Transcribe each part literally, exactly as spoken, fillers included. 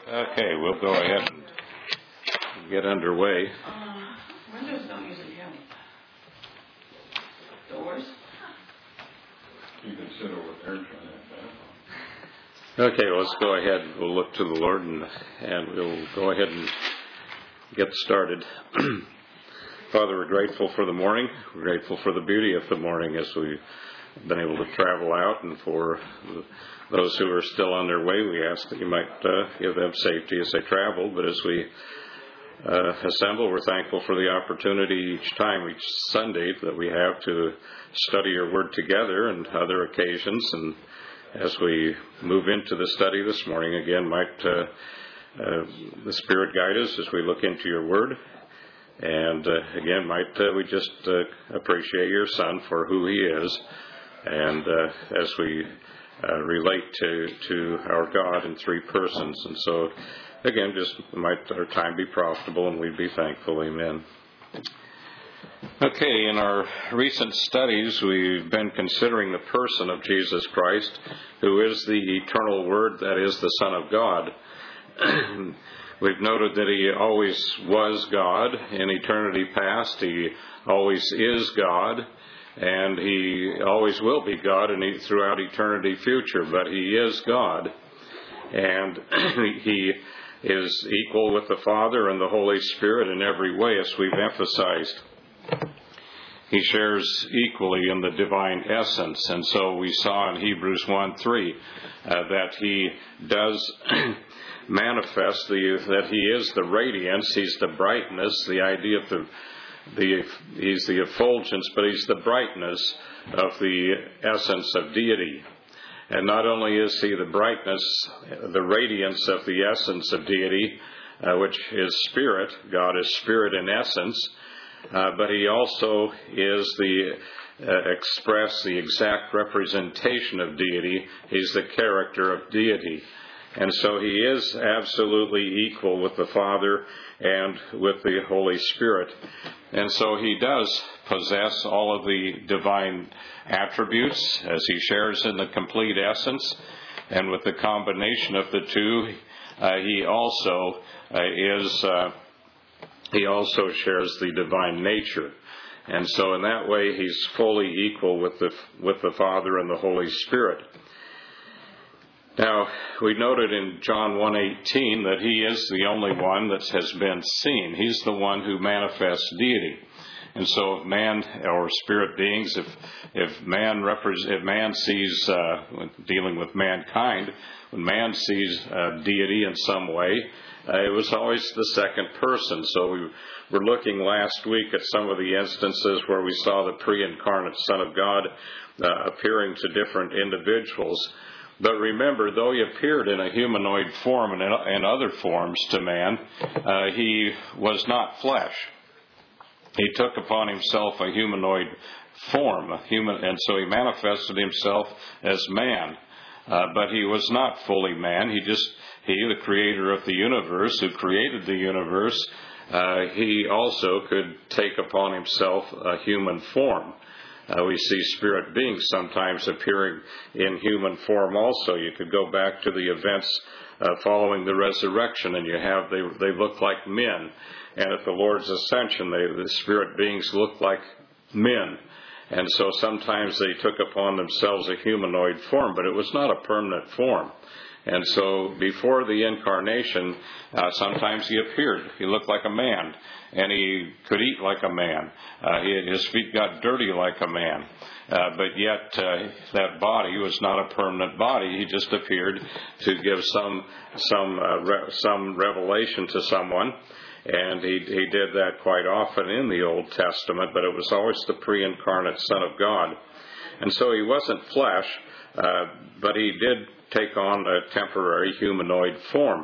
Okay, we'll go ahead and get underway. Uh, windows don't usually have doors. You can sit over there and try that. Okay, let's go ahead. We'll look to the Lord and, and we'll go ahead and get started. Father, we're grateful for the morning. We're grateful for the beauty of the morning as we've been able to travel out, and for those who are still on their way, we ask that you might uh, give them safety as they travel. But as we uh, assemble, we're thankful for the opportunity each time, each Sunday, that we have to study your word together and other occasions. And as we move into the study this morning, again, might uh, uh, the Spirit guide us as we look into your word. And uh, again, might uh, we just uh, appreciate your Son for who he is, and uh, as we uh, relate to, to our God in three persons. And so, again, just might our time be profitable, and we'd be thankful. Amen. Okay, in our recent studies, we've been considering the person of Jesus Christ, who is the eternal Word, that is, the Son of God. We've noted that he always was God in eternity past. He always is God, and he always will be God in, throughout eternity future. But he is God, and he is equal with the Father and the Holy Spirit in every way, as we've emphasized. He shares equally in the divine essence, and so we saw in Hebrews one three uh, that he does manifest the, that he is the radiance, he's the brightness, the idea of the, the he's the effulgence, but he's the brightness of the essence of deity. And not only is he the brightness, the radiance of the essence of deity, uh, which is spirit, God is spirit in essence, uh, but he also is the uh, express, the exact representation of deity. He's the character of deity. And so he is absolutely equal with the Father and with the Holy Spirit. And so he does possess all of the divine attributes, as he shares in the complete essence. And with the combination of the two, uh, he also uh, is uh, he also shares the divine nature. And so in that way, he's fully equal with the with the Father and the Holy Spirit. Now, we noted in John one eighteen that he is the only one that has been seen. He's the one who manifests deity. And so if man, or spirit beings, if if man repres- if man sees, uh, dealing with mankind, when man sees uh, deity in some way, uh, it was always the second person. So we were looking last week at some of the instances where we saw the pre-incarnate Son of God uh, appearing to different individuals. But remember, though he appeared in a humanoid form and in other forms to man, uh, he was not flesh. He took upon himself a humanoid form, a human, and so he manifested himself as man. Uh, but he was not fully man. He just, he, the creator of the universe, who created the universe, uh, he also could take upon himself a human form. Uh, we see spirit beings sometimes appearing in human form also. You could go back to the events uh, following the resurrection, and you have, they they look like men. And at the Lord's ascension, they, the spirit beings look like men. And so sometimes they took upon themselves a humanoid form, but it was not a permanent form. And so before the incarnation, uh, sometimes he appeared. He looked like a man, and he could eat like a man. Uh, he, his feet got dirty like a man. Uh, but yet uh, that body was not a permanent body. He just appeared to give some some uh, re- some revelation to someone. And he, he did that quite often in the Old Testament, but it was always the pre-incarnate Son of God. And so he wasn't flesh, uh, but he did take on a temporary humanoid form.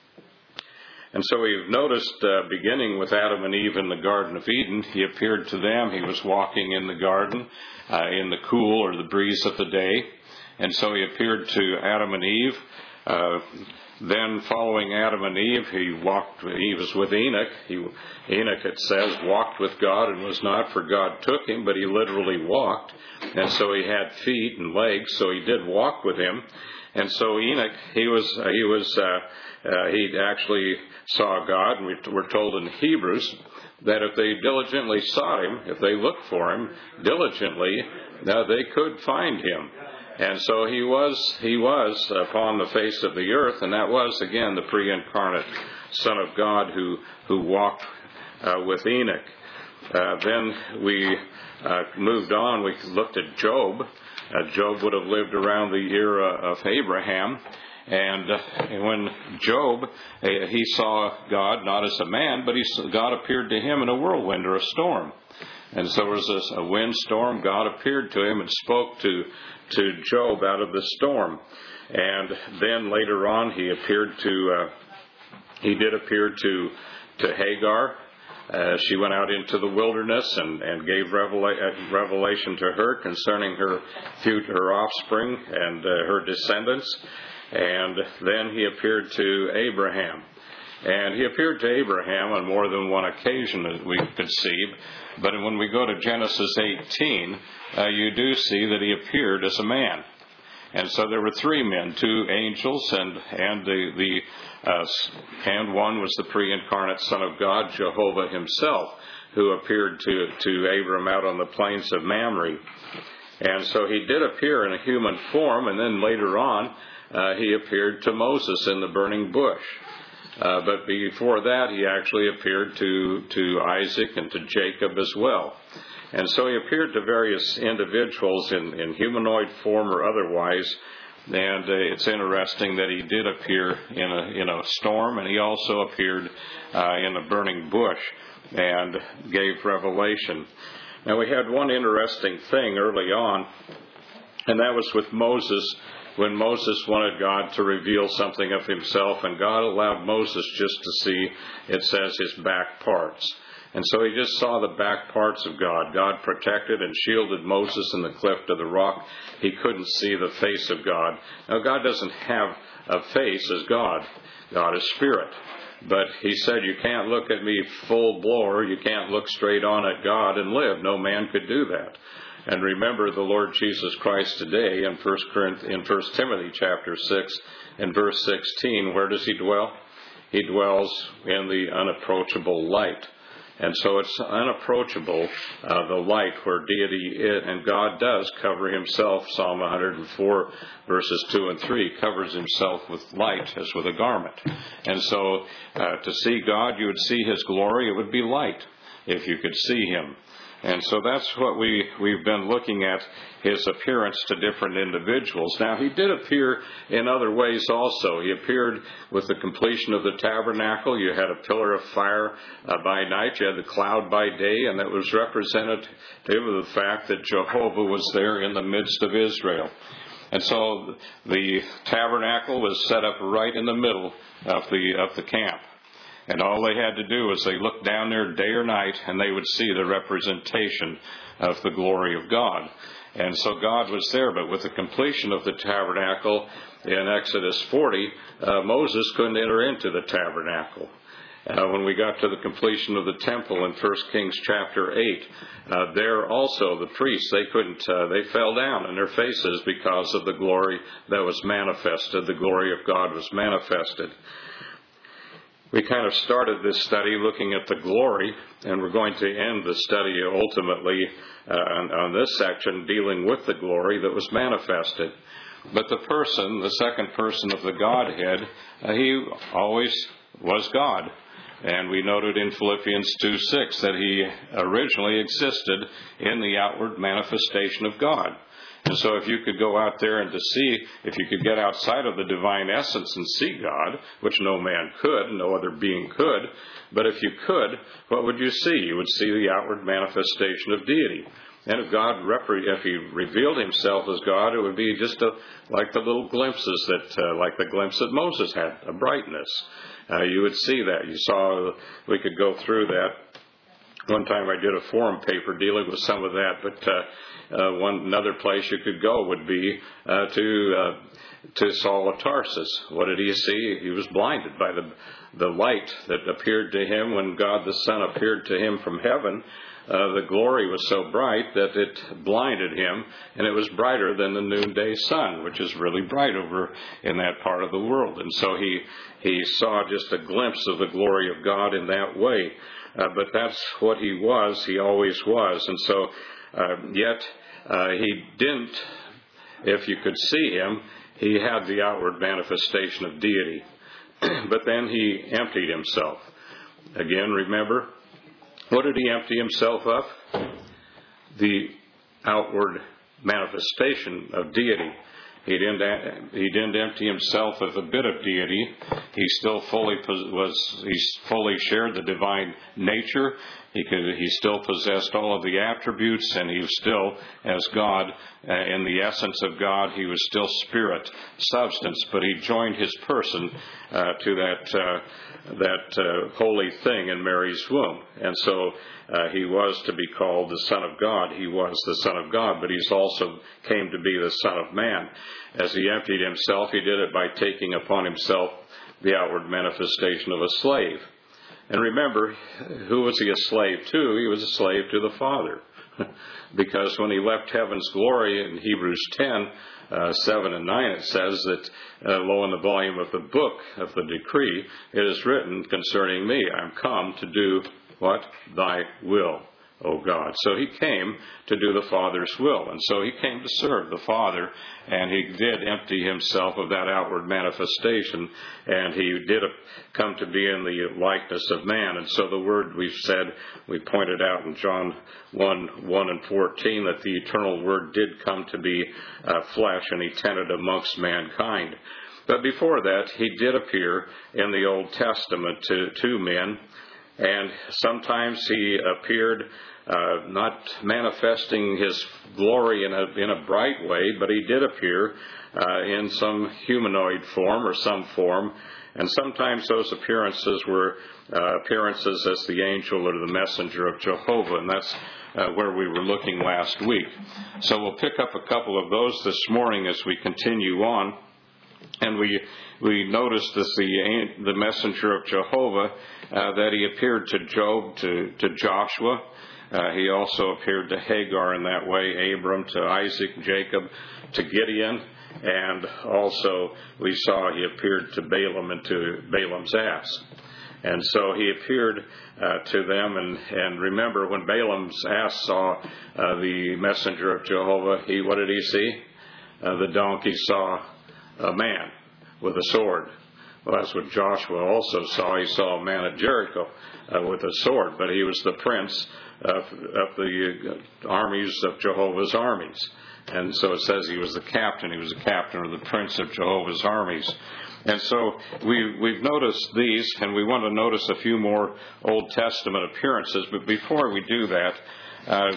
And so we've noticed, uh, beginning with Adam and Eve in the Garden of Eden, he appeared to them. He was walking in the garden uh, in the cool or the breeze of the day. And so he appeared to Adam and Eve. Uh, then following Adam and Eve, he walked, he was with Enoch. He, Enoch, it says, walked with God and was not, for God took him, but he literally walked. And so he had feet and legs, so he did walk with him. And so Enoch, he was, uh, he was, uh, uh, he actually saw God, and we, we're told in Hebrews that if they diligently sought Him, if they looked for Him diligently, uh, they could find Him. And so he was, he was upon the face of the earth, and that was again the pre-incarnate Son of God who who walked uh, with Enoch. Uh, then we uh, moved on. We looked at Job. Uh, Job would have lived around the era of Abraham. And uh, when Job, uh, he saw God not as a man, but he, God appeared to him in a whirlwind or a storm. And so there was a, a windstorm. God appeared to him and spoke to, to Job out of the storm. And then later on, he appeared to, uh, he did appear to, to Hagar. Uh, she went out into the wilderness and, and gave revela- revelation to her concerning her future, her offspring and uh, her descendants. And then he appeared to Abraham. And he appeared to Abraham on more than one occasion, as we could see. But when we go to Genesis eighteen, uh, you do see that he appeared as a man. And so there were three men, two angels, and and the the uh, and one was the pre-incarnate Son of God, Jehovah Himself, who appeared to to Abram out on the plains of Mamre. And so he did appear in a human form, and then later on uh, he appeared to Moses in the burning bush. Uh, but before that, he actually appeared to, to Isaac and to Jacob as well. And so he appeared to various individuals in, in humanoid form or otherwise. And uh, it's interesting that he did appear in a, in a storm, and he also appeared uh, in a burning bush and gave revelation. Now, we had one interesting thing early on, and that was with Moses. When Moses wanted God to reveal something of himself, and God allowed Moses just to see, it says, his back parts. And so he just saw the back parts of God. God protected and shielded Moses in the cleft of the rock. He couldn't see the face of God. Now, God doesn't have a face as God. God is spirit. But he said, you can't look at me full blower. You can't look straight on at God and live. No man could do that. And remember the Lord Jesus Christ today in First Corinthians, in First Timothy chapter six and verse sixteen. Where does he dwell? He dwells in the unapproachable light. And so it's unapproachable, uh, the light where deity is, and God does cover himself. Psalm one hundred four verses two and three covers himself with light as with a garment. And so uh, to see God, you would see his glory. It would be light if you could see him. And so that's what we, we've been looking at, his appearance to different individuals. Now, he did appear in other ways also. He appeared with the completion of the tabernacle. You had a pillar of fire uh, by night. You had the cloud by day, and that was representative of the fact that Jehovah was there in the midst of Israel. And so the tabernacle was set up right in the middle of the of the camp. And all they had to do was they looked down there day or night, and they would see the representation of the glory of God. And so God was there, but with the completion of the tabernacle in Exodus forty, uh, Moses couldn't enter into the tabernacle. Uh, when we got to the completion of the temple in First Kings chapter eight, uh, there also the priests, they couldn't, uh, they fell down on their faces because of the glory that was manifested. The glory of God was manifested. We kind of started this study looking at the glory, and we're going to end the study ultimately uh, on, on this section dealing with the glory that was manifested. But the person, the second person of the Godhead, uh, he always was God. And we noted in Philippians two six that he originally existed in the outward manifestation of God. And so if you could go out there and to see, if you could get outside of the divine essence and see God, which no man could, no other being could, but if you could, what would you see? You would see the outward manifestation of deity. And if God, if he revealed himself as God, it would be just a, like the little glimpses that, uh, like the glimpse that Moses had, a brightness. Uh, you would see that. You saw, we could go through that. One time I did a forum paper dealing with some of that, but uh, uh, one another place you could go would be uh, to uh, to Saul of Tarsus. What did he see? He was blinded by the the light that appeared to him when God the Son appeared to him from heaven. uh, the glory was so bright that it blinded him, and it was brighter than the noonday sun, which is really bright over in that part of the world. And so he he saw just a glimpse of the glory of God in that way. Uh, but that's what he was. He always was. And so, uh, yet uh, he didn't, if you could see him, he had the outward manifestation of deity. But then he emptied himself. Again, remember, what did he empty himself of? The outward manifestation of deity. He didn't. He didn't empty himself of a bit of deity. He still fully was. He fully shared the divine nature. He could. He still possessed all of the attributes, and he was still, as God, uh, in the essence of God, he was still spirit, substance. But he joined his person uh, to that uh, that uh, holy thing in Mary's womb, and so uh, he was to be called the Son of God. He was the Son of God, but he's also came to be the Son of Man. As he emptied himself, he did it by taking upon himself the outward manifestation of a slave. And remember, who was he a slave to? He was a slave to the Father. Because when he left heaven's glory in Hebrews ten, uh, seven and nine, it says that, uh, lo, in the volume of the book of the decree, it is written concerning me, I am come to do what? Thy will, O God. So he came to do the Father's will. And so he came to serve the Father, and he did empty himself of that outward manifestation, and he did come to be in the likeness of man. And so the word we've said, we pointed out in John one, one and fourteen, that the eternal word did come to be uh, flesh, and he tented amongst mankind. But before that, he did appear in the Old Testament to, to men, and sometimes he appeared uh, not manifesting his glory in a, in a bright way, but he did appear uh, in some humanoid form or some form. And sometimes those appearances were uh, appearances as the angel or the messenger of Jehovah, and that's uh, where we were looking last week. So we'll pick up a couple of those this morning as we continue on. And we we noticed that the the messenger of Jehovah, uh, that he appeared to Job, to, to Joshua. Uh, he also appeared to Hagar in that way, Abram, to Isaac, Jacob, to Gideon. And also we saw he appeared to Balaam and to Balaam's ass. And so he appeared uh, to them. And, and remember, when Balaam's ass saw uh, the messenger of Jehovah, he what did he see? Uh, the donkey saw a man with a sword. Well, that's what Joshua also saw. He saw a man at Jericho uh, with a sword, but he was the prince of, of the armies of Jehovah's armies. And so it says he was the captain. He was the captain of the prince of Jehovah's armies. And so we, we've noticed these, and we want to notice a few more Old Testament appearances. But before we do that, Uh,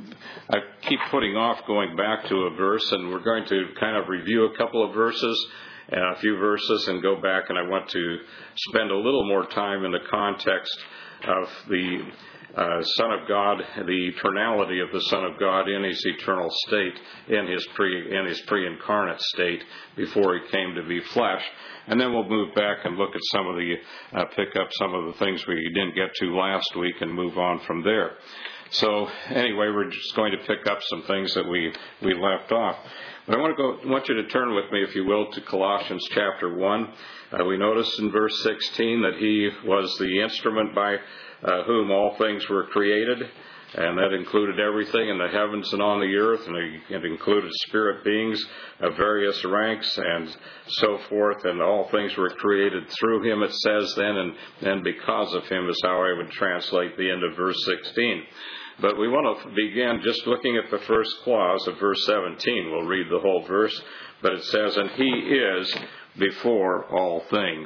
I keep putting off going back to a verse, and we're going to kind of review a couple of verses, uh, a few verses, and go back, and I want to spend a little more time in the context of the uh, Son of God, the eternality of the Son of God in his eternal state, in his pre in his pre-incarnate state before he came to be flesh. And then we'll move back and look at some of the, uh, pick up some of the things we didn't get to last week and move on from there. So anyway, we're just going to pick up some things that we, we left off. But I want to go. I want you to turn with me, if you will, to Colossians chapter one. Uh, we noticed in verse sixteen that he was the instrument by uh, whom all things were created, and that included everything in the heavens and on the earth, and it included spirit beings of various ranks and so forth, and all things were created through him, it says then, and, and because of him is how I would translate the end of verse sixteen. But we want to begin just looking at the first clause of verse seventeen. We'll read the whole verse, but it says, and he is before all things.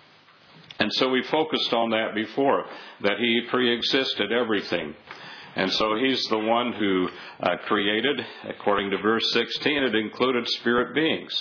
And so we focused on that before, that he pre-existed everything. And so he's the one who uh, created, according to verse sixteen, it included spirit beings.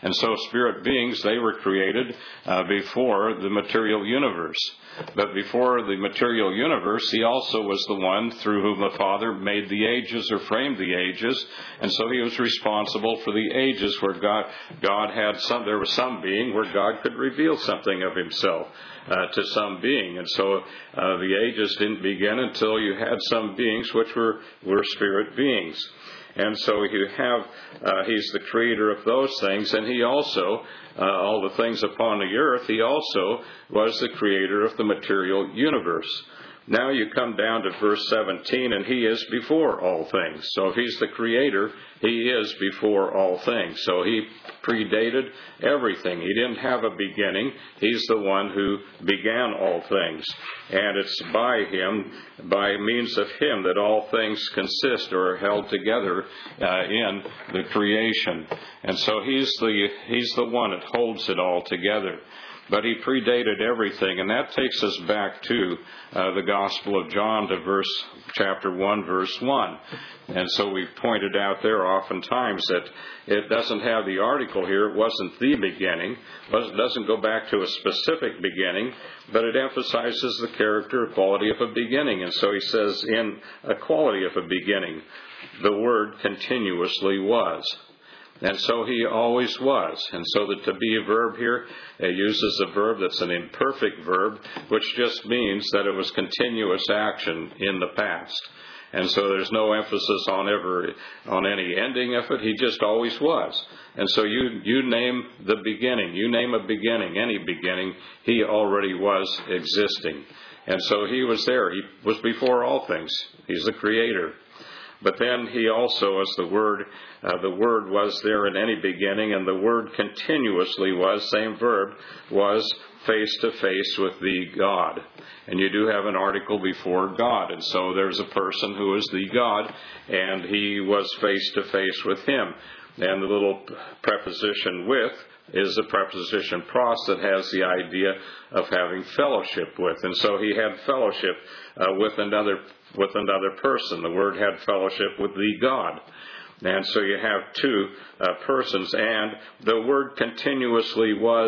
And so spirit beings, they were created uh, before the material universe. But before the material universe, he also was the one through whom the Father made the ages or framed the ages. And so he was responsible for the ages where God, God had some, there was some being where God could reveal something of himself uh, to some being. And so uh, the ages didn't begin until you had some beings which were, were spirit beings. And so you have, uh, he's the creator of those things, and he also, uh, all the things upon the earth, he also was the creator of the material universe. Now you come down to verse seventeen, and he is before all things. So if he's the creator, he is before all things. So he predated everything. He didn't have a beginning. He's the one who began all things. And it's by him, by means of him, that all things consist or are held together uh, in the creation. And so he's the, he's the one that holds it all together. But he predated everything, and that takes us back to uh, the Gospel of John, to verse chapter one, verse one. And so we've pointed out there oftentimes that it doesn't have the article here. It wasn't the beginning. It doesn't go back to a specific beginning, but it emphasizes the character or quality of a beginning. And so he says, in a quality of a beginning, the Word continuously was. And so he always was. And so the to be a verb here, it uses a verb that's an imperfect verb, which just means that it was continuous action in the past. And so there's no emphasis on ever on any ending of it. He just always was. And so you you name the beginning, you name a beginning, any beginning, he already was existing. And so he was there. He was before all things. He's the creator. But then he also, as the Word, uh, the Word was there in any beginning, and the Word continuously was, same verb, was face to face with the God. And you do have an article before God. And so there's a person who is the God, and he was face to face with him. And the little preposition with is the preposition pros that has the idea of having fellowship with. And so he had fellowship uh, with another with another person. The Word had fellowship with the God. And so you have two uh, persons, and the Word continuously was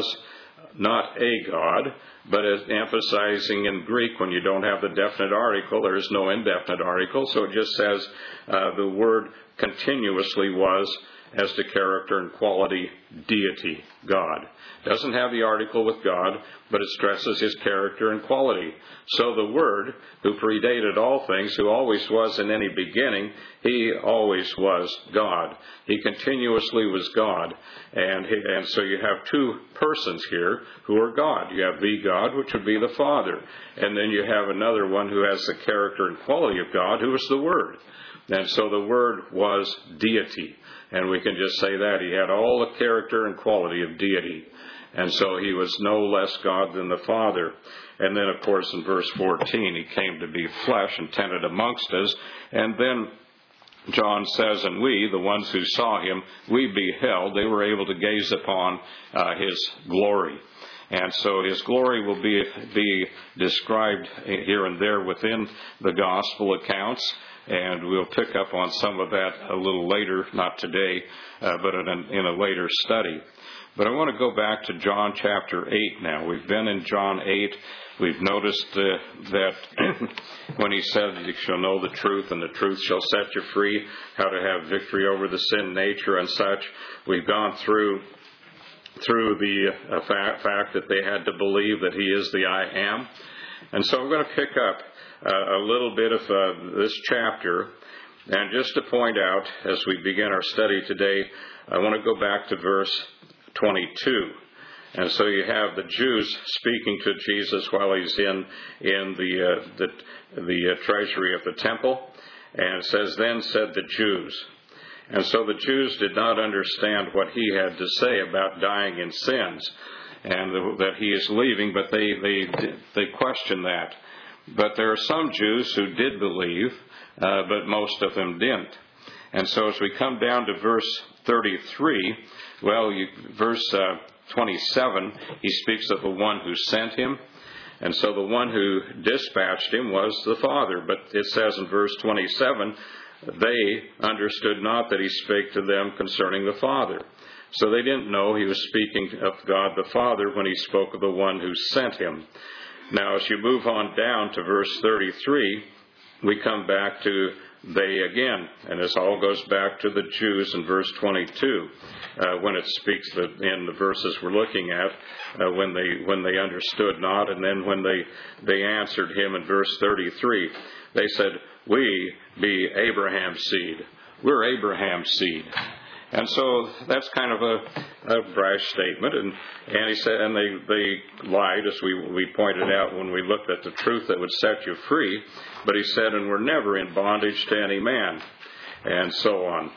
not a God, but as emphasizing in Greek, when you don't have the definite article, there is no indefinite article, so it just says uh, the Word continuously was, as to character and quality, deity, God. Doesn't have the article with God, but it stresses his character and quality. So the Word, who predated all things, who always was in any beginning, he always was God. He continuously was God. And, he, and so you have two persons here who are God. You have the God, which would be the Father. And then you have another one who has the character and quality of God, who is the Word. And so the Word was deity. And we can just say that. He had all the character and quality of deity. And so he was no less God than the Father. And then, of course, in verse fourteen, he came to be flesh and tented amongst us. And then John says, and we, the ones who saw him, we beheld, they were able to gaze upon uh, his glory. And so his glory will be, be described here and there within the gospel accounts. And we'll pick up on some of that a little later, not today, uh, but in a, in a later study. But I want to go back to John chapter eight now. We've been in John eight. We've noticed uh, that when he said, you shall know the truth, and the truth shall set you free, how to have victory over the sin nature and such. We've gone through through the uh, fact, fact that they had to believe that he is the I am. And so I'm going to pick up Uh, a little bit of uh, this chapter. And just to point out, as we begin our study today, I want to go back to verse twenty-two. And so you have the Jews speaking to Jesus while he's in in the uh, the, the uh, treasury of the temple. And it says, then said the Jews. And so the Jews did not understand what he had to say about dying in sins and the, that he is leaving, but they, they, they questioned that. But there are some Jews who did believe, uh, but most of them didn't. And so as we come down to verse thirty-three, well, you, verse uh, twenty-seven, he speaks of the one who sent him. And so the one who dispatched him was the Father. But it says in verse twenty-seven, they understood not that he spake to them concerning the Father. So they didn't know he was speaking of God the Father when he spoke of the one who sent him. Now, as you move on down to verse thirty-three, we come back to they again. And this all goes back to the Jews in verse twenty-two, uh, when it speaks the, in the verses we're looking at, uh, when they when they understood not, and then when they, they answered him in verse thirty-three. They said, "We be Abraham's seed." We're Abraham's seed. And so that's kind of a, a brash statement, and and he said, and they they lied, as we we pointed out when we looked at the truth that would set you free. But he said, and we're never in bondage to any man, and so on.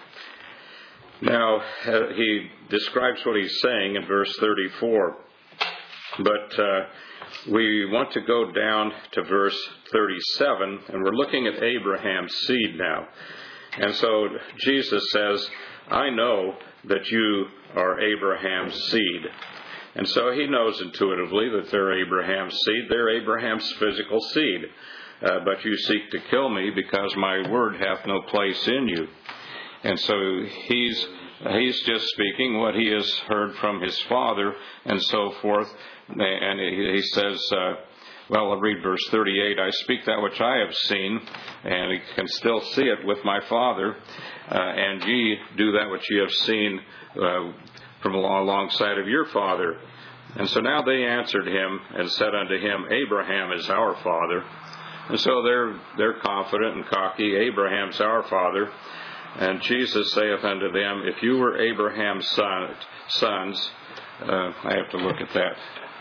Now uh, he describes what he's saying in verse thirty-four, but uh, we want to go down to verse thirty-seven, and we're looking at Abraham's seed now. And so Jesus says, "I know that you are Abraham's seed." And so he knows intuitively that they're Abraham's seed. They're Abraham's physical seed. Uh, but you seek to kill me because my word hath no place in you. And so he's he's just speaking what he has heard from his father and so forth. And he, he says, uh, well, I'll read verse thirty-eight. "I speak that which I have seen, and he can still see it with my Father. Uh, and ye do that which ye have seen uh, from alongside of your father." And so now they answered him and said unto him, "Abraham is our father." And so they're they're confident and cocky. "Abraham's our father." And Jesus saith unto them, "If you were Abraham's son, sons," uh, I have to look at that.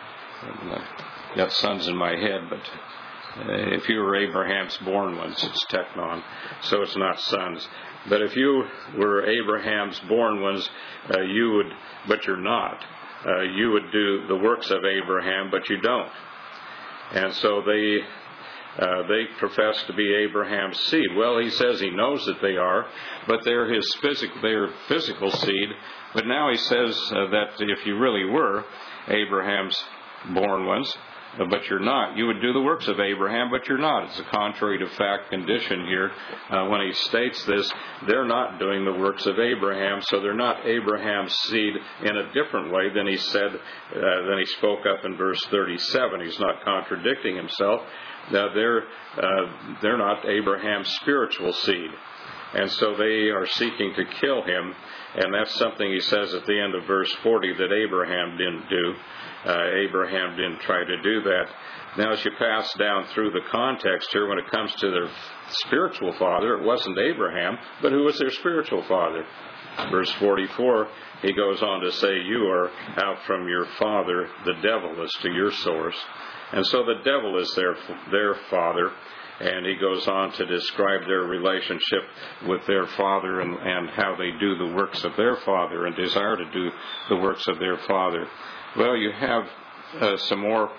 I've got sons in my head, but uh, if you were Abraham's born ones, it's teknon, so it's not sons. But if you were Abraham's born ones, uh, you would, but you're not. Uh, you would do the works of Abraham, but you don't. And so they uh, they profess to be Abraham's seed. Well, he says he knows that they are, but they're his physical, they're physical seed. But now he says uh, that if you really were Abraham's born ones, uh, but you're not, you would do the works of Abraham, but you're not. It's a contrary to fact condition here. Uh, when he states this, they're not doing the works of Abraham, so they're not Abraham's seed in a different way than he said, uh, than he spoke up in verse thirty-seven. He's not contradicting himself. Now they're uh, they're not Abraham's spiritual seed, and so they are seeking to kill him. And that's something he says at the end of verse forty that Abraham didn't do. Uh, Abraham didn't try to do that. Now, as you pass down through the context here, when it comes to their spiritual father, it wasn't Abraham, but who was their spiritual father? Verse forty-four, he goes on to say, "You are out from your father, the devil, as to your source." And so the devil is their their father. And he goes on to describe their relationship with their father and, and how they do the works of their father and desire to do the works of their father. Well, you have uh, some more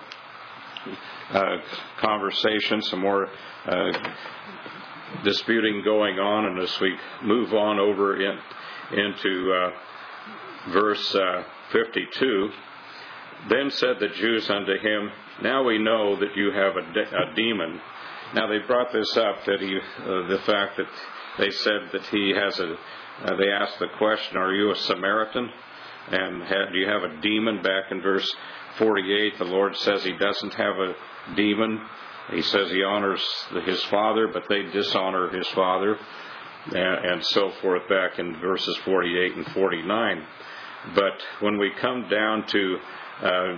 uh, conversation, some more uh, disputing going on. And as we move on over in, into uh, verse uh, fifty-two, "Then said the Jews unto him, Now we know that you have a, de- a demon." Now they brought this up, that he, uh, the fact that they said that he has a, uh, they asked the question, "Are you a Samaritan? And ha- do you have a demon?" Back in verse forty-eight, the Lord says he doesn't have a demon. He says he honors his father, but they dishonor his father, and, and so forth back in verses forty-eight and forty-nine. But when we come down to, uh,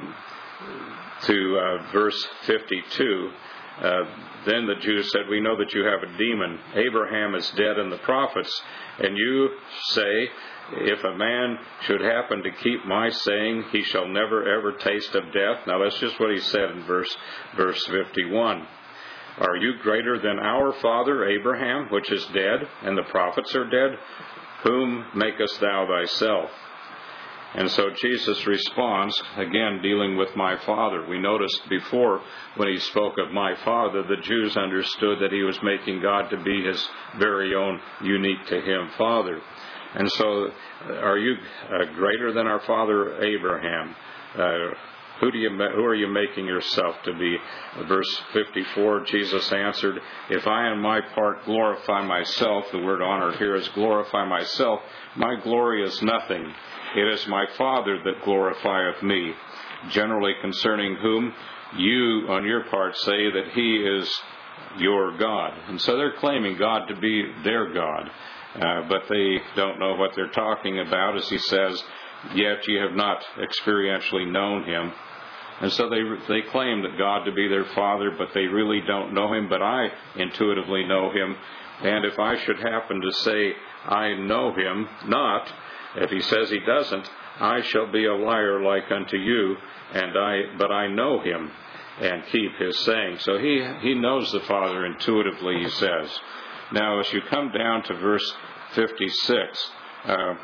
to uh, verse fifty-two, Uh, then the Jews said, "We know that you have a demon. Abraham is dead and the prophets. And you say, If a man should happen to keep my saying, he shall never ever taste of death." Now that's just what he said in verse, verse fifty-one. "Are you greater than our father Abraham, which is dead, and the prophets are dead? Whom makest thou thyself?" And so Jesus responds, again dealing with my Father. We noticed before when he spoke of my Father, the Jews understood that he was making God to be his very own, unique to him Father. And so, are you uh, greater than our father Abraham? Uh, who do you who are you making yourself to be? Verse fifty-four, Jesus answered, "If I on my part glorify myself," the word honor here is glorify myself, "my glory is nothing. It is my Father that glorifieth me, generally concerning whom you, on your part, say that He is your God. And so they're claiming God to be their God, uh, but they don't know what they're talking about, as He says, yet ye have not experientially known Him. And so they they claim that God to be their Father, but they really don't know Him, but I intuitively know Him. And if I should happen to say, I know Him not, if He says He doesn't, I shall be a liar like unto you, and I but I know Him, and keep His saying. So he, he knows the Father intuitively, he says. Now, as you come down to verse fifty-six, uh,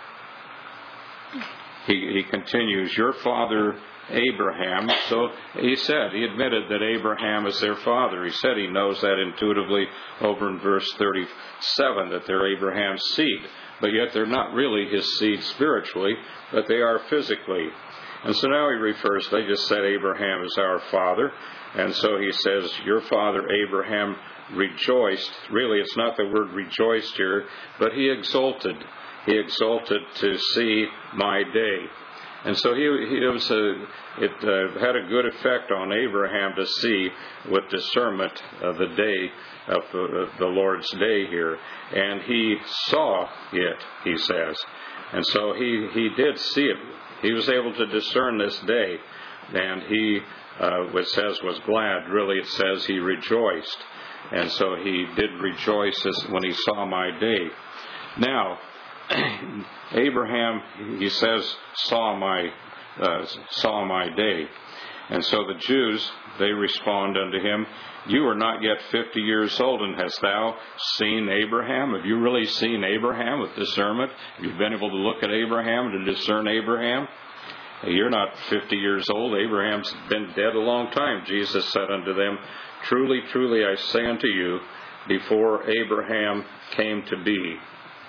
he, he continues, your father Abraham. So he said, he admitted that Abraham is their father. He said he knows that intuitively over in verse thirty-seven, that they're Abraham's seed. But yet they're not really his seed spiritually, but they are physically. And so now he refers, they just said Abraham is our father. And so he says, your father Abraham rejoiced. Really, it's not the word rejoiced here, but he exulted. He exulted to see my day. And so he, he it was a, it uh, had a good effect on Abraham to see with discernment uh, the day of the, uh, the Lord's day here. And he saw it, he says. And so he, he did see it. He was able to discern this day. And he, uh, it says, was glad. Really, it says he rejoiced. And so he did rejoice when he saw my day. Now, Abraham, he says, saw my uh, saw my day. And so the Jews, they respond unto him, you are not yet fifty years old, and hast thou seen Abraham? Have you really seen Abraham with discernment? Have you been able to look at Abraham to discern Abraham? You're not fifty years old. Abraham's been dead a long time. Jesus said unto them, truly, truly, I say unto you, before Abraham came to be,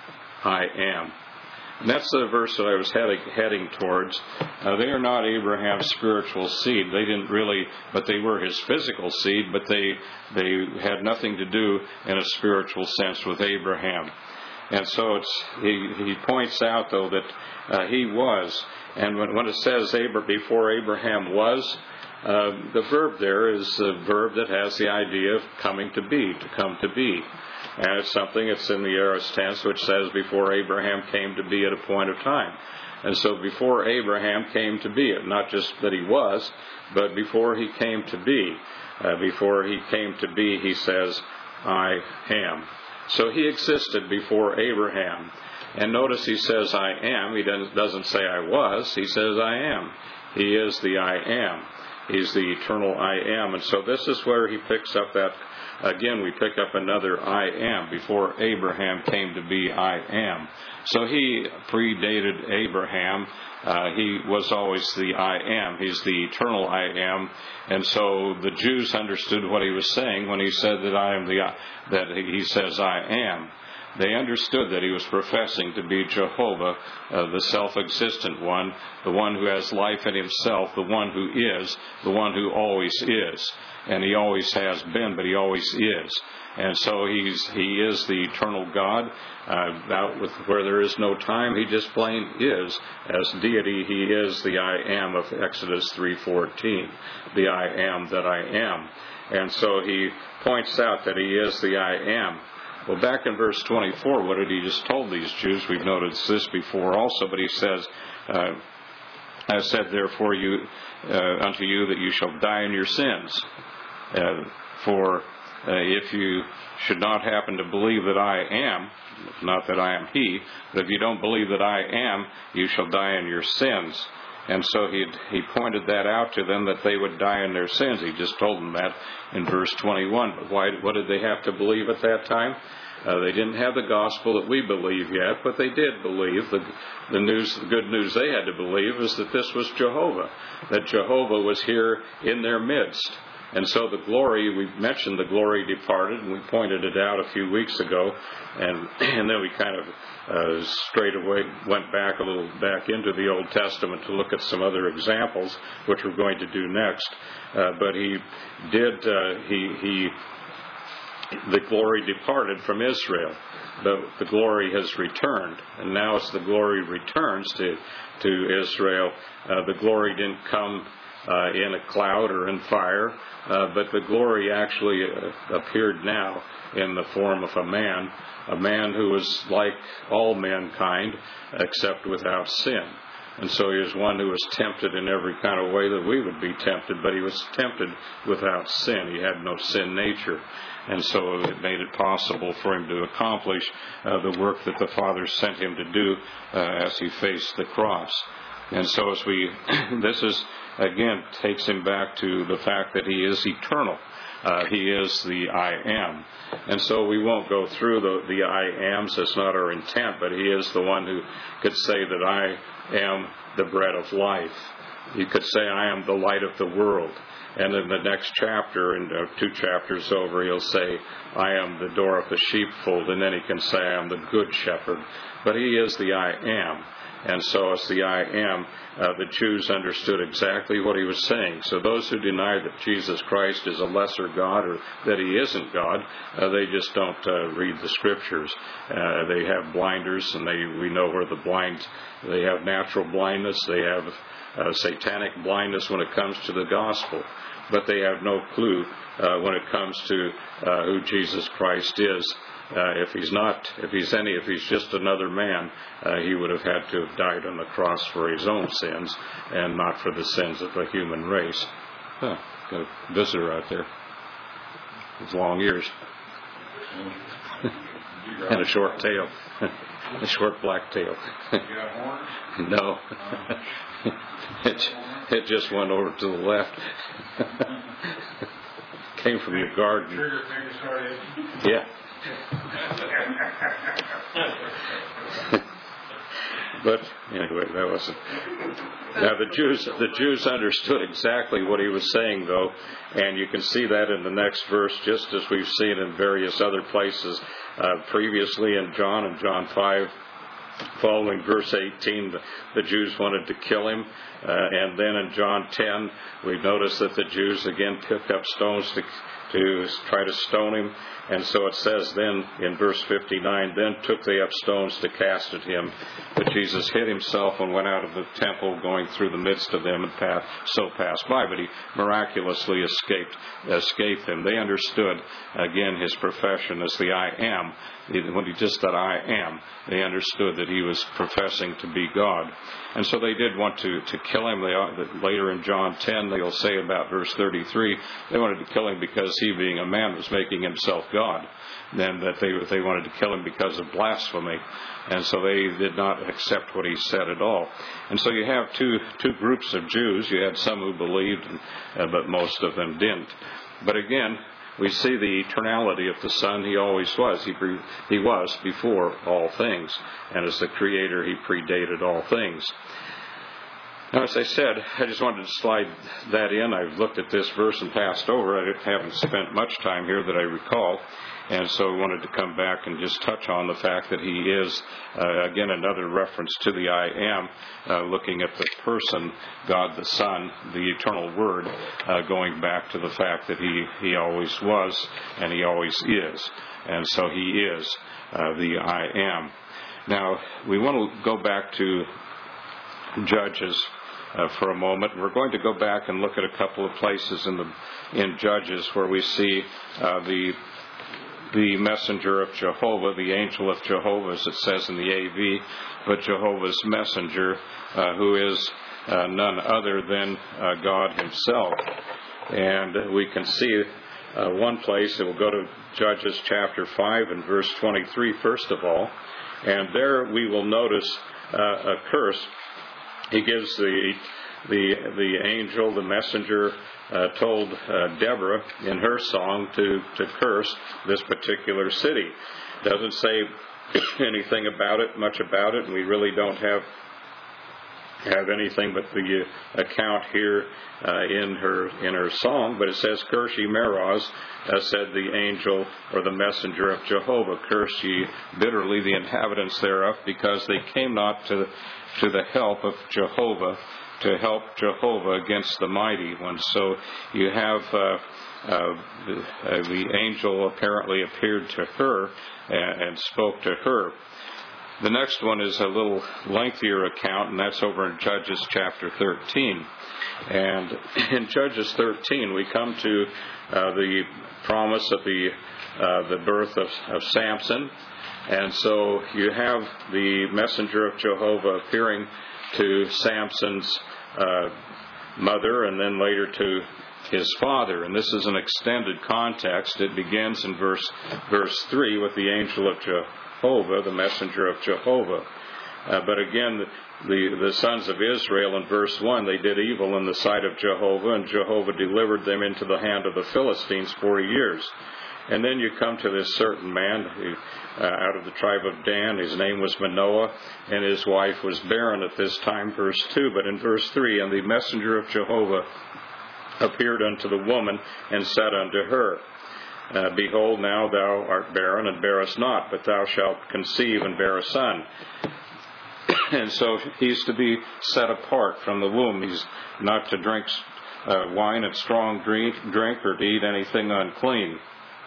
I am. And that's the verse that I was heading, heading towards. Uh, they are not Abraham's spiritual seed. They didn't really, but they were his physical seed, but they they had nothing to do in a spiritual sense with Abraham. And so it's, he, he points out, though, that uh, he was. And when, when it says Abra- before Abraham was, uh, the verb there is a verb that has the idea of coming to be, to come to be. And it's something, it's in the aorist tense, which says before Abraham came to be at a point of time. And so before Abraham came to be, not just that he was, but before he came to be. Uh, before he came to be, he says, I am. So he existed before Abraham. And notice he says, I am. He doesn't say I was. He says, I am. He is the I am. He's the eternal I am. And so this is where he picks up that. Again, we pick up another I am. Before Abraham came to be, I am. So he predated Abraham. Uh, he was always the I am. He's the eternal I am. And so the Jews understood what he was saying when he said that I am the, that he says I am. They understood that he was professing to be Jehovah, uh, the self-existent one, the one who has life in himself, the one who is, the one who always is. And he always has been, but he always is. And so he's he is the eternal God. Uh, out with where there is no time, he just plain is. As deity, he is the I am of Exodus three fourteen, the I am that I am. And so he points out that he is the I am. Well, back in verse twenty-four, what had he just told these Jews? We've noted this before also, but he says, uh, I said therefore you uh, unto you that you shall die in your sins. Uh, for uh, if you should not happen to believe that I am, not that I am he, but if you don't believe that I am, you shall die in your sins. And so he he pointed that out to them, that they would die in their sins. He just told them that in verse twenty-one. But why? What did they have to believe at that time? Uh, they didn't have the gospel that we believe yet, but they did believe. The, the news, the good news they had to believe is that this was Jehovah, that Jehovah was here in their midst. And so the glory, we mentioned the glory departed, and we pointed it out a few weeks ago, and and then we kind of uh, straight away went back a little back into the Old Testament to look at some other examples, which we're going to do next. Uh, but he did, uh, he, he, the glory departed from Israel. the, the glory has returned. And now as the glory returns to, to Israel, uh, the glory didn't come uh, in a cloud or in fire, uh, but the glory actually uh, appeared now in the form of a man, a man who was like all mankind except without sin. And so he was one who was tempted in every kind of way that we would be tempted, but he was tempted without sin. He had no sin nature. And so it made it possible for him to accomplish uh, the work that the Father sent him to do uh, as he faced the cross. And so as we, this is, again, takes him back to the fact that he is eternal. Uh, he is the I am. And so we won't go through the, the I ams. That's not our intent, but he is the one who could say that I am the bread of life. You could say I am the light of the world. And in the next chapter, in uh, two chapters over, he'll say, I am the door of the sheepfold. And then he can say, I am the good shepherd. But he is the I am. And so as the I am, uh, the Jews understood exactly what he was saying. So those who deny that Jesus Christ is a lesser God or that he isn't God, uh, they just don't uh, read the Scriptures. Uh, they have blinders, and they we know where the blind, they have natural blindness, they have uh, satanic blindness when it comes to the gospel. But they have no clue uh, when it comes to uh, who Jesus Christ is. Uh, if he's not, if he's any, if he's just another man, uh, he would have had to have died on the cross for his own sins and not for the sins of the human race. Huh, got a visitor out there. His long ears. And a short tail. A short black tail. No. it, it just went over to the left. Came from your garden. Yeah. But anyway, that wasn't. Now the Jews, the Jews understood exactly what he was saying, though, and you can see that in the next verse, just as we've seen in various other places uh, previously in John and John five. Following verse eighteen, the, the Jews wanted to kill him. Uh, and then in John ten, we notice that the Jews again pick up stones to, to try to stone him. And so it says then in verse fifty-nine, then took they up stones to cast at him. But Jesus hid himself and went out of the temple, going through the midst of them, and passed, so passed by. But he miraculously escaped, escaped them. They understood, again, his profession as the I am. When he just said I am, they understood that he was professing to be God. And so they did want to, to kill him. They, later in John ten, they'll say about verse thirty-three, they wanted to kill him because he, being a man, was making himself God. Then that they, they wanted to kill him because of blasphemy. And so they did not accept what he said at all. And so you have two, two groups of Jews. You had some who believed, uh, but most of them didn't. But again, we see the eternality of the Son. He always was. He pre- he was before all things. And as the Creator, he predated all things. Now, as I said, I just wanted to slide that in. I've looked at this verse and passed over. I haven't spent much time here that I recall. And so I wanted to come back and just touch on the fact that he is, uh, again, another reference to the I am, uh, looking at the person, God the Son, the eternal Word, uh, going back to the fact that he, he always was and he always is. And so he is uh, the I am. Now, we want to go back to Judges uh, for a moment. We're going to go back and look at a couple of places in the in Judges where we see uh, the the messenger of Jehovah, the angel of Jehovah, as it says in the A V, but Jehovah's messenger, uh, who is uh, none other than uh, God himself. And we can see uh, one place, it will go to Judges chapter five and verse twenty-three first of all, and there we will notice uh, a curse. He gives the the the angel, the messenger, uh, told uh, Deborah in her song to, to curse this particular city. Doesn't say anything about it, much about it, and we really don't have have anything but the uh, account here uh, in her in her song. But it says, "Curse ye Meroz," uh, said the angel or the messenger of Jehovah. "Curse ye bitterly the inhabitants thereof, because they came not to to the help of Jehovah to help Jehovah against the mighty ones. So you have uh, uh, the, uh, the angel apparently appeared to her and, and spoke to her. The next one is a little lengthier account, and that's over in Judges chapter thirteen. And in Judges thirteen, we come to uh, the promise of the uh, the birth of, of Samson. And so you have the messenger of Jehovah appearing to Samson's uh, mother and then later to his father. And this is an extended context. It begins in verse verse three with the angel of Jehovah, the messenger of Jehovah. Uh, but again, the, the sons of Israel in verse one, they did evil in the sight of Jehovah, and Jehovah delivered them into the hand of the Philistines forty years. And then you come to this certain man who, uh, out of the tribe of Dan. His name was Manoah, and his wife was barren at this time, verse two. But in verse three, and the messenger of Jehovah appeared unto the woman and said unto her, uh, Behold, now thou art barren and bearest not, but thou shalt conceive and bear a son. And so he's to be set apart from the womb. He's not to drink uh, wine and strong drink, drink or to eat anything unclean.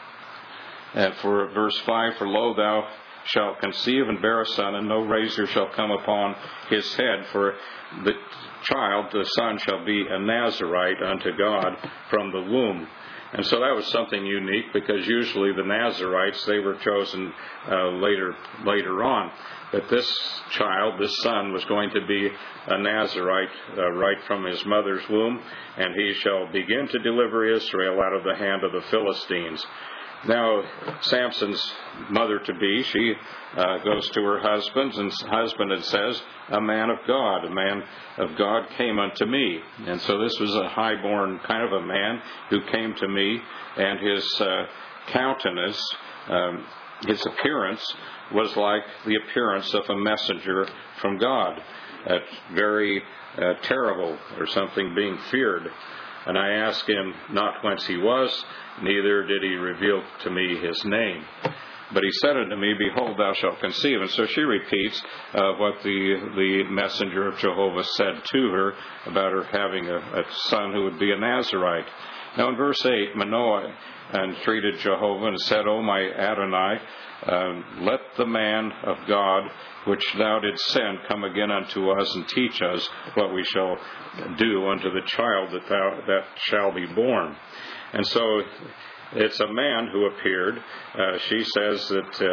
And for verse five, For lo, thou shalt conceive and bear a son, and no razor shall come upon his head. For the child, the son, shall be a Nazarite unto God from the womb. And so that was something unique, because usually the Nazarites, they were chosen uh, later later on. But this child, this son, was going to be a Nazarite uh, right from his mother's womb, and he shall begin to deliver Israel out of the hand of the Philistines. Now, Samson's mother-to-be, she uh, goes to her husband and, husband and says, A man of God, a man of God came unto me. And so this was a high-born kind of a man who came to me, and his uh, countenance, um, his appearance, was like the appearance of a messenger from God. Uh, very uh, terrible, or something being feared. And I asked him not whence he was, neither did he reveal to me his name. But he said unto me, Behold, thou shalt conceive. And so she repeats uh, what the the messenger of Jehovah said to her about her having a, a son who would be a Nazarite. Now in verse eight, Manoah entreated Jehovah and said, O my Adonai, um, let the man of God which thou didst send come again unto us and teach us what we shall do unto the child that thou that shall be born. And so it's a man who appeared. Uh, she says that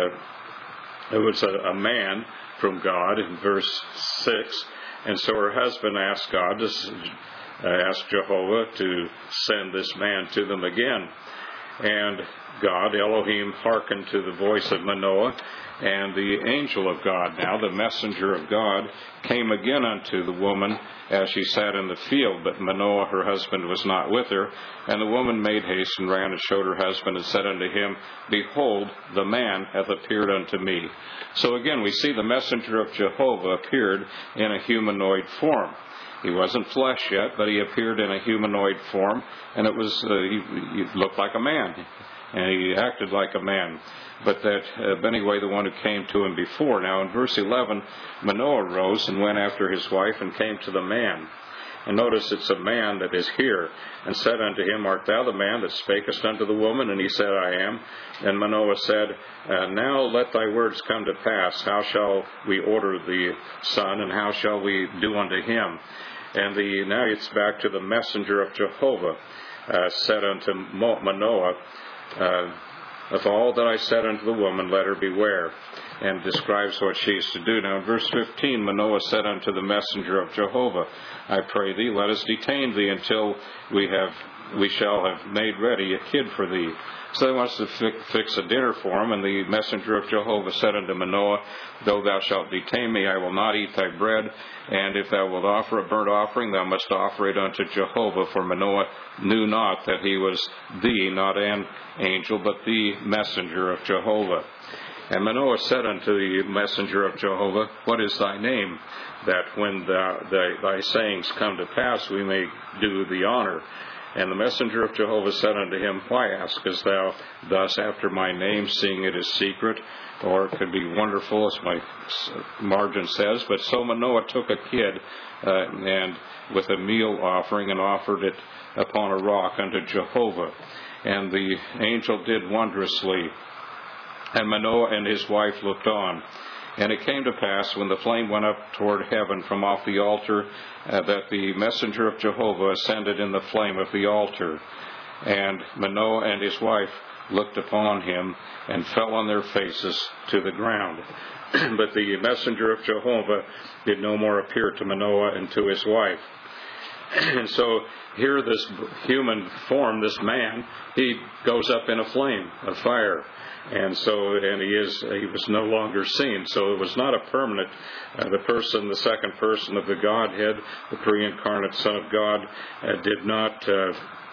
uh, it was a, a man from God in verse six. And so her husband asked God to uh, ask Jehovah to send this man to them again. And God, Elohim, hearkened to the voice of Manoah, and the angel of God, now the messenger of God, came again unto the woman as she sat in the field. But Manoah, her husband, was not with her. And the woman made haste and ran and showed her husband and said unto him, Behold, the man hath appeared unto me. So again, we see the messenger of Jehovah appeared in a humanoid form. He wasn't flesh yet, but he appeared in a humanoid form, and it was uh, he, he looked like a man, and he acted like a man. But that, uh, anyway, the one who came to him before. Now in verse eleven, Manoah rose and went after his wife and came to the man. And notice it's a man that is here, and said unto him, Art thou the man that spakest unto the woman? And he said, I am. And Manoah said, uh, Now let thy words come to pass. How shall we order the son, and how shall we do unto him? And the now it's back to the messenger of Jehovah, uh, said unto Manoah, uh, Of all that I said unto the woman, let her beware. And describes what she is to do. Now in verse fifteen, Manoah said unto the messenger of Jehovah, I pray thee, let us detain thee until we have we shall have made ready a kid for thee. So he wants to fi- fix a dinner for him. And the messenger of Jehovah said unto Manoah, Though thou shalt detain me, I will not eat thy bread. And if thou wilt offer a burnt offering, thou must offer it unto Jehovah. For Manoah knew not that he was the, not an angel, but the messenger of Jehovah. And Manoah said unto the messenger of Jehovah, What is thy name? That when thou, thy, thy sayings come to pass, we may do thee honor. And the messenger of Jehovah said unto him, Why askest thou thus after my name, seeing it is secret? Or it could be wonderful, as my margin says. But so Manoah took a kid uh, and with a meal offering and offered it upon a rock unto Jehovah. And the angel did wondrously. And Manoah and his wife looked on. And it came to pass, when the flame went up toward heaven from off the altar, uh, that the messenger of Jehovah ascended in the flame of the altar. And Manoah and his wife looked upon him, and fell on their faces to the ground. But the messenger of Jehovah did no more appear to Manoah and to his wife. And so here this human form, this man, he goes up in a flame of fire. And so, and he is, he was no longer seen. So it was not a permanent, uh, the person, the second person of the Godhead, the pre-incarnate Son of God, uh, did not uh,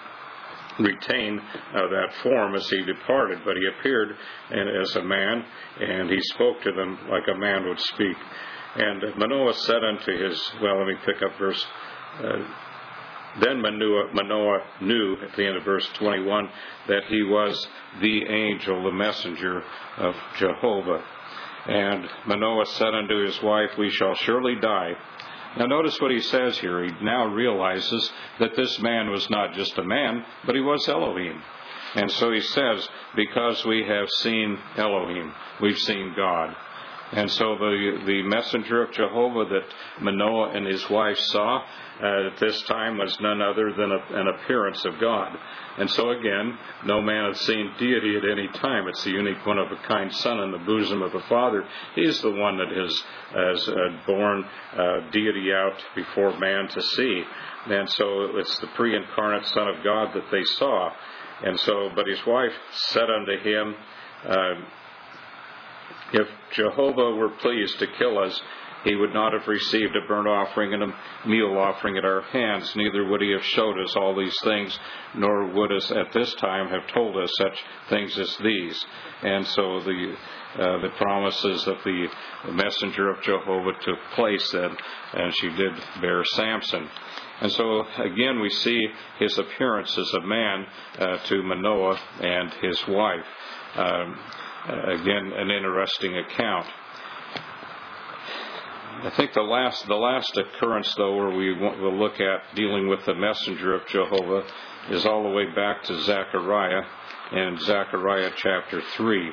retain uh, that form as he departed, but he appeared in, as a man, and he spoke to them like a man would speak. And Manoah said unto his, well, let me pick up verse, uh, Then Manoah, Manoah knew, at the end of verse twenty-one, that he was the angel, the messenger of Jehovah. And Manoah said unto his wife, We shall surely die. Now notice what he says here. He now realizes that this man was not just a man, but he was Elohim. And so he says, because we have seen Elohim, we've seen God. And so the the messenger of Jehovah that Manoah and his wife saw uh, at this time was none other than a, an appearance of God. And so again, no man had seen deity at any time. It's the unique one of a kind Son in the bosom of the Father. He's the one that has, has uh, borne uh, deity out before man to see. And so it's the pre-incarnate Son of God that they saw. And so, but his wife said unto him, uh, If Jehovah were pleased to kill us, he would not have received a burnt offering and a meal offering at our hands, neither would he have showed us all these things, nor would us at this time have told us such things as these. And so the uh, the promises of the messenger of Jehovah took place then, and she did bear Samson. And so again we see his appearance as a man uh, to Manoah and his wife. Um, Again, an interesting account. I think the last the last occurrence, though, where we will look at dealing with the messenger of Jehovah is all the way back to Zechariah, in Zechariah chapter three.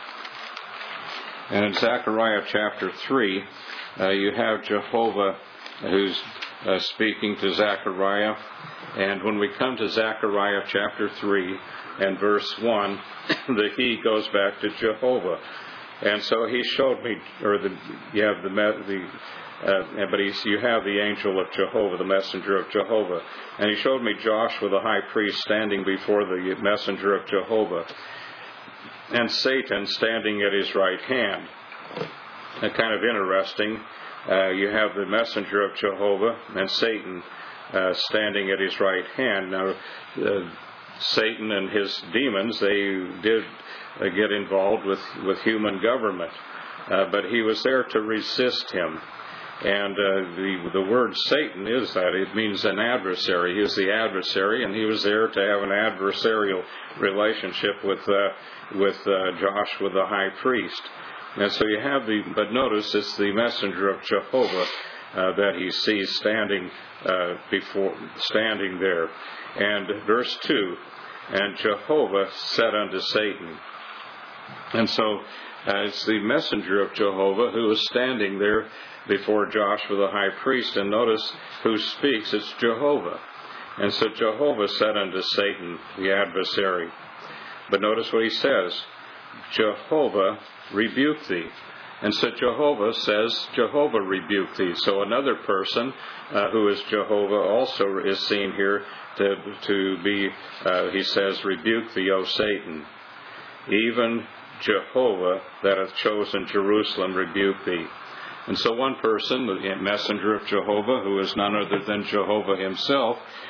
And in Zechariah chapter three, uh, you have Jehovah who's uh, speaking to Zechariah. And when we come to Zechariah chapter three, and verse one, the he goes back to Jehovah. And so he showed me, or the, you have the, the uh, but he's, you have the angel of Jehovah, the messenger of Jehovah. And he showed me Joshua the high priest standing before the messenger of Jehovah, and Satan standing at his right hand. And kind of interesting, uh, you have the messenger of Jehovah and Satan uh, standing at his right hand. Now, uh, Satan and his demons, they did uh, get involved with, with human government. Uh, but he was there to resist him. And uh, the the word Satan is that. It means an adversary. He was the adversary, and he was there to have an adversarial relationship with uh, with uh, Joshua the high priest. And so you have the, but notice it's the messenger of Jehovah uh, that he sees standing uh, before, standing there. And verse two, and Jehovah said unto Satan. And so uh, it's the messenger of Jehovah who is standing there before Joshua the high priest. And notice who speaks, it's Jehovah. And so Jehovah said unto Satan, the adversary. But notice what he says, Jehovah rebuke thee. And so Jehovah says, Jehovah rebuke thee. So another person uh, who is Jehovah also is seen here to, to be, uh, he says, rebuke thee, O Satan. Even Jehovah that hath chosen Jerusalem rebuke thee. And so one person, the messenger of Jehovah, who is none other than Jehovah himself,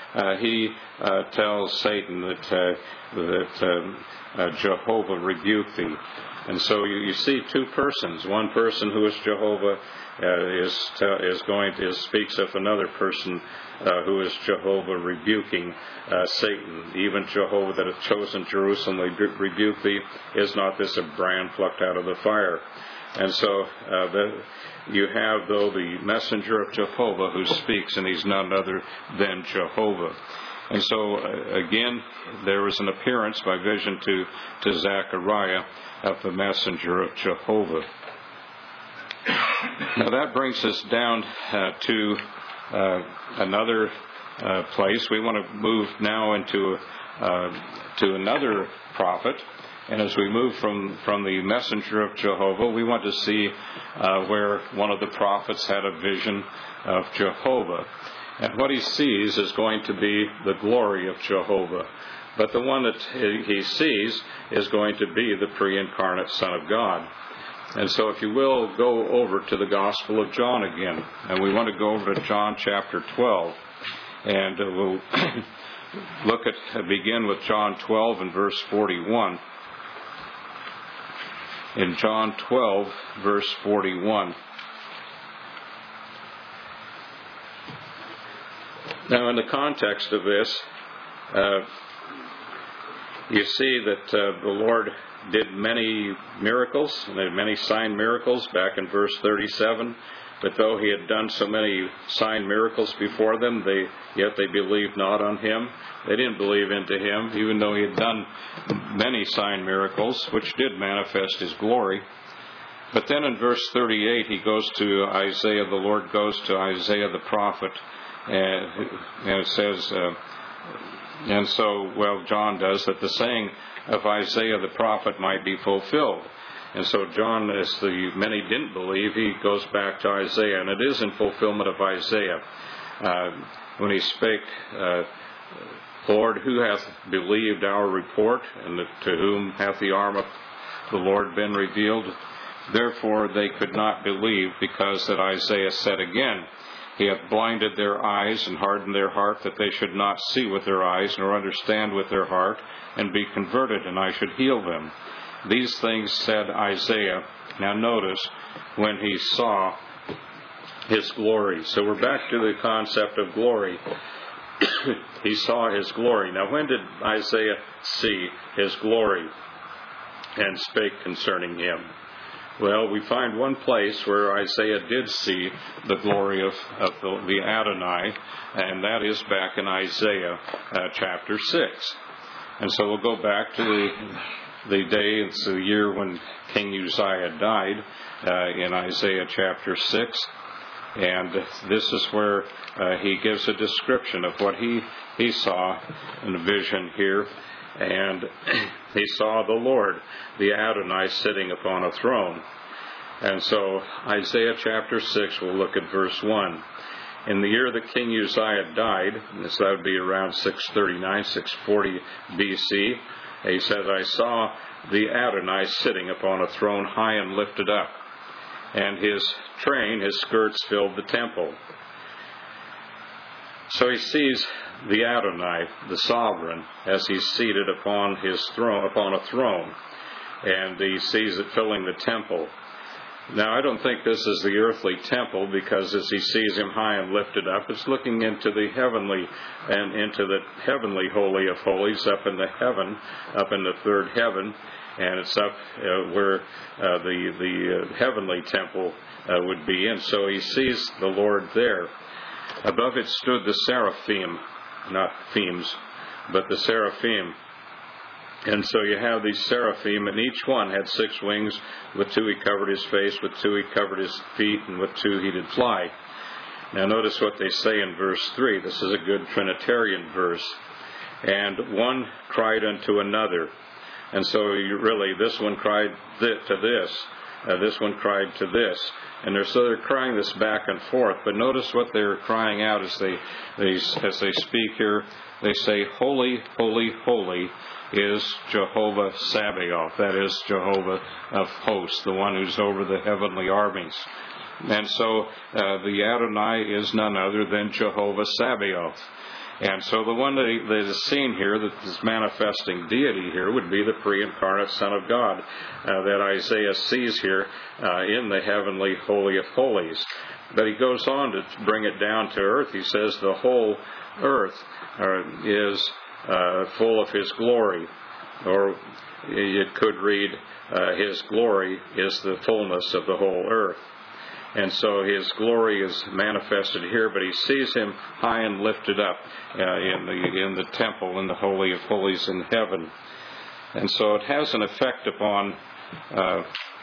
uh, he uh, tells Satan that, uh, that um, uh, Jehovah rebuke thee. And so you, you see two persons. One person who is Jehovah uh, is uh, is going to is, speaks of another person uh, who is Jehovah rebuking uh, Satan. Even Jehovah that hath chosen Jerusalem rebuke thee. Is not this a brand plucked out of the fire? And so uh, the, you have, though, the messenger of Jehovah who speaks, and he's none other than Jehovah. And so, uh, again, there was an appearance by vision to, to Zechariah of the messenger of Jehovah. Now that brings us down uh, to uh, another uh, place. We want to move now into uh, to another prophet. And as we move from, from the messenger of Jehovah, we want to see uh, where one of the prophets had a vision of Jehovah. And what he sees is going to be the glory of Jehovah. But the one that he sees is going to be the pre-incarnate Son of God. And so if you will, go over to the Gospel of John again. And we want to go over to John chapter twelve. And we'll look at, begin with John twelve and verse forty-one. In John twelve, verse forty-one. Now, in the context of this, uh, you see that uh, the Lord did many miracles, many sign miracles back in verse thirty-seven. But though he had done so many sign miracles before them, they yet they believed not on him. They didn't believe into him, even though he had done many sign miracles, which did manifest his glory. But then in verse thirty-eight, he goes to Isaiah. The Lord goes to Isaiah the prophet, and, and it says, uh, and so, well, John does, that the saying of Isaiah the prophet might be fulfilled. And so John, as the many didn't believe, he goes back to Isaiah, and it is in fulfillment of Isaiah. Uh, when he spake, uh, Lord, who hath believed our report, and to whom hath the arm of the Lord been revealed? Therefore they could not believe, because that Isaiah said again, He hath blinded their eyes and hardened their heart, that they should not see with their eyes, nor understand with their heart, and be converted, and I should heal them. These things said Isaiah. Now notice, when he saw his glory. So we're back to the concept of glory. He saw his glory. Now when did Isaiah see his glory and spake concerning him? Well, we find one place where Isaiah did see the glory of, of the, the Adonai, and that is back in Isaiah uh, chapter six. And so we'll go back to the the day, it's the year when King Uzziah died, uh, in Isaiah chapter six. And this is where uh, he gives a description of what he, he saw in the vision here. And he saw the Lord, the Adonai, sitting upon a throne. And so Isaiah chapter six, we'll look at verse one. In the year that King Uzziah died, so that would be around six thirty-nine, six forty B C, he says, I saw the Adonai sitting upon a throne high and lifted up, and his train, his skirts, filled the temple. So he sees the Adonai, the sovereign, as he's seated upon his throne, upon a throne, and he sees it filling the temple. Now, I don't think this is the earthly temple, because as he sees him high and lifted up, it's looking into the heavenly and into the heavenly holy of holies, up in the heaven, up in the third heaven, and it's up uh, where uh, the the uh, heavenly temple uh, would be, and so he sees the Lord there. Above it stood the seraphim, not themes, but the seraphim. And so you have these seraphim, and each one had six wings. With two he covered his face, with two he covered his feet, and with two he did fly. Now notice what they say in verse three. This is a good Trinitarian verse. And one cried unto another. And so you really, this one cried th- to this. Uh, this one cried to this. And they're, so they're crying this back and forth. But notice what they're crying out as they, they, as they speak here. They say, Holy, holy, holy is Jehovah Sabaoth. That is Jehovah of hosts, the one who's over the heavenly armies. And so uh, the Adonai is none other than Jehovah Sabaoth. And so the one that, he, that is seen here, that is manifesting deity here, would be the pre-incarnate Son of God uh, that Isaiah sees here uh, in the heavenly Holy of Holies. But he goes on to bring it down to earth. He says the whole earth uh, is uh, full of His glory. Or it could read, uh, His glory is the fullness of the whole earth. And so His glory is manifested here, but he sees Him high and lifted up uh, in the in the temple, in the Holy of Holies in heaven. And so it has an effect upon, uh,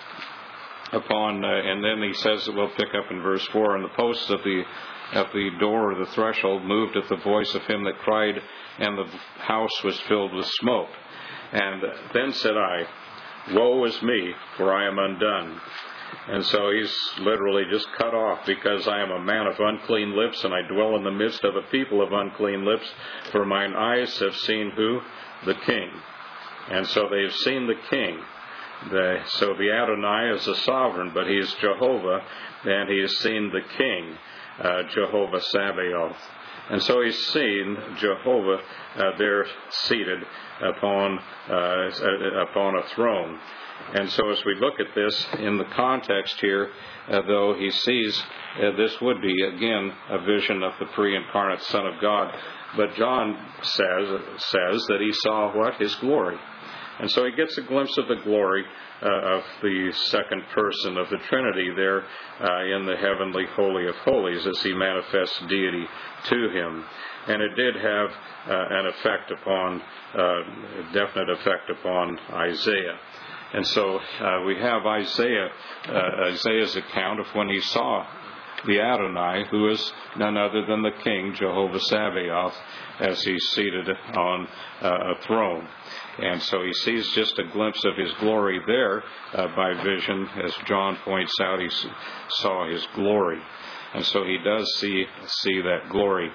upon, uh, and then he says, we'll pick up in verse four, and the posts of the at the door of the threshold moved at the voice of him that cried, and the house was filled with smoke. And then said I, woe is me, for I am undone. And so he's literally just cut off, because I am a man of unclean lips, and I dwell in the midst of a people of unclean lips, for mine eyes have seen who? The King. And so they've seen the King. The, so the Adonai is a sovereign, but he is Jehovah, and he has seen the King, uh, Jehovah Sabaoth. And so he's seen Jehovah uh, there seated upon uh, upon a throne. And so as we look at this in the context here, uh, though he sees uh, this would be, again, a vision of the pre-incarnate Son of God. But John says says that he saw what? His glory. And so he gets a glimpse of the glory uh, of the second person of the Trinity there uh, in the heavenly Holy of Holies as he manifests deity to him. And it did have uh, an effect upon, uh, a definite effect upon Isaiah. And so uh, we have Isaiah, uh, Isaiah's account of when he saw the Adonai, who is none other than the King, Jehovah Sabaoth, as he's seated on uh, a throne. And so he sees just a glimpse of his glory there uh, by vision. As John points out, he saw his glory. And so he does see see that glory.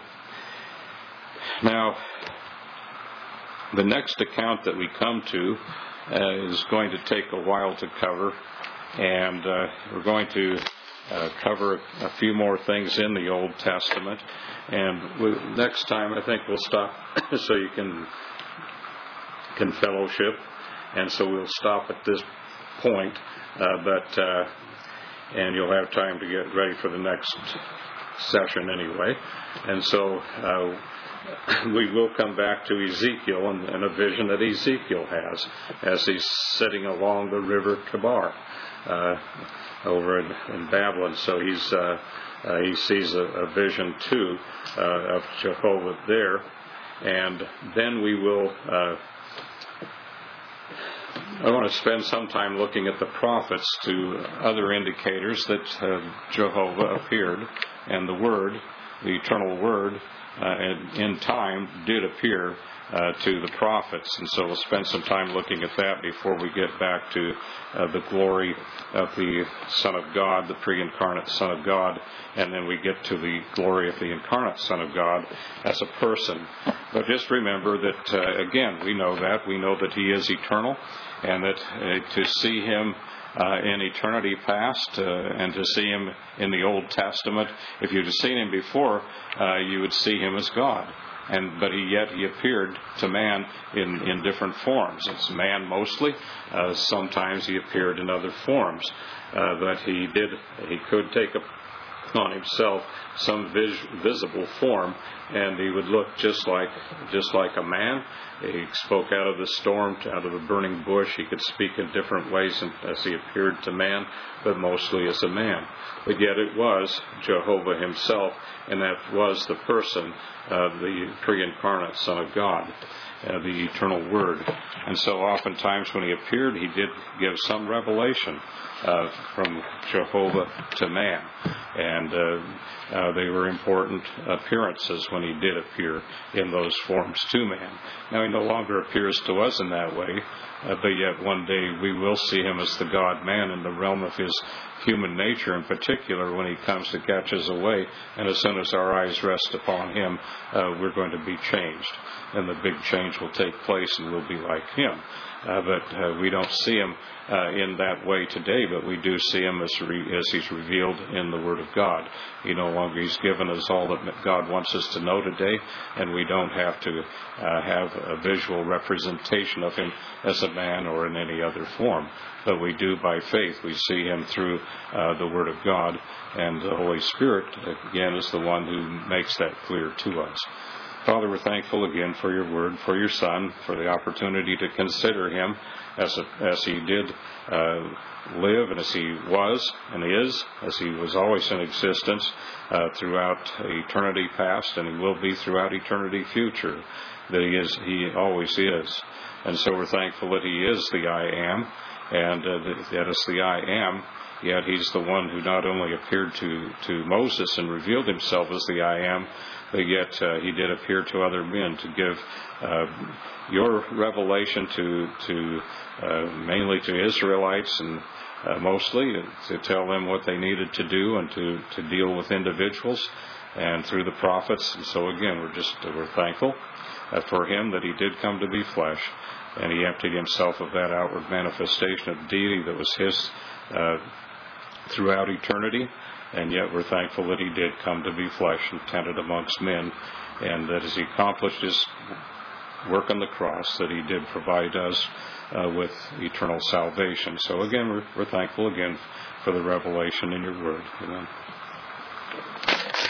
Now, the next account that we come to uh, is going to take a while to cover. And uh, we're going to uh, cover a few more things in the Old Testament. And we, next time, I think we'll stop so you can... can fellowship, and so we'll stop at this point, uh, but uh, and you'll have time to get ready for the next session anyway. And so uh, we will come back to Ezekiel and, and a vision that Ezekiel has as he's sitting along the river Kebar uh, over in, in Babylon. So he's uh, uh, he sees a, a vision too uh, of Jehovah there, and then we will. Uh, I want to spend some time looking at the prophets to other indicators that uh, Jehovah appeared, and the Word, the eternal Word, uh, in time did appear uh, to the prophets. And so we'll spend some time looking at that before we get back to uh, the glory of the Son of God, the pre-incarnate Son of God, and then we get to the glory of the incarnate Son of God as a person. But just remember that, uh, again, we know that. We know that He is eternal, and that uh, to see Him uh, in eternity past uh, and to see Him in the Old Testament, if you'd have seen Him before, uh, you would see Him as God. And but he yet he appeared to man in, in different forms. It's man mostly. Uh, sometimes he appeared in other forms, uh, but he did he could take upon himself some vis, visible form, and he would look just like just like a man. He spoke out of the storm, out of the burning bush. He could speak in different ways as he appeared to man, but mostly as a man. But yet it was Jehovah Himself, and that was the person, uh, the pre-incarnate Son of God, uh, the eternal Word. And so oftentimes when He appeared, He did give some revelation uh, from Jehovah to man. And uh, uh, they were important appearances when He did appear in those forms to man. Now He no longer appears to us in that way, uh, but yet one day we will see Him as the God-man in the realm of His human nature in particular when he comes to catch us away. And as soon as our eyes rest upon him, uh, we're going to be changed. And the big change will take place and we'll be like him. Uh, but uh, we don't see him uh, in that way today, but we do see him as, re- as he's revealed in the Word of God. He no longer, he's given us all that God wants us to know today, and we don't have to uh, have a visual representation of him as a man or in any other form. But we do by faith. We see him through uh, the Word of God, and the Holy Spirit, again, is the one who makes that clear to us. Father, we're thankful again for your word, for your Son, for the opportunity to consider him as a, as he did uh, live, and as he was and is, as he was always in existence uh, throughout eternity past, and he will be throughout eternity future. That he is, he always is, and so we're thankful that he is the I Am, and uh, that is the I Am. Yet he's the one who not only appeared to, to Moses and revealed himself as the I Am, but yet uh, he did appear to other men to give uh, your revelation to, to uh, mainly to Israelites and uh, mostly to tell them what they needed to do and to, to deal with individuals and through the prophets. And so again, we're just uh, we're thankful uh, for him that he did come to be flesh, and he emptied himself of that outward manifestation of deity that was his uh, throughout eternity. And yet we're thankful that he did come to be flesh and tented amongst men, and that as he accomplished his work on the cross, that he did provide us uh, with eternal salvation. So again, we're, we're thankful again for the revelation in your word. Amen.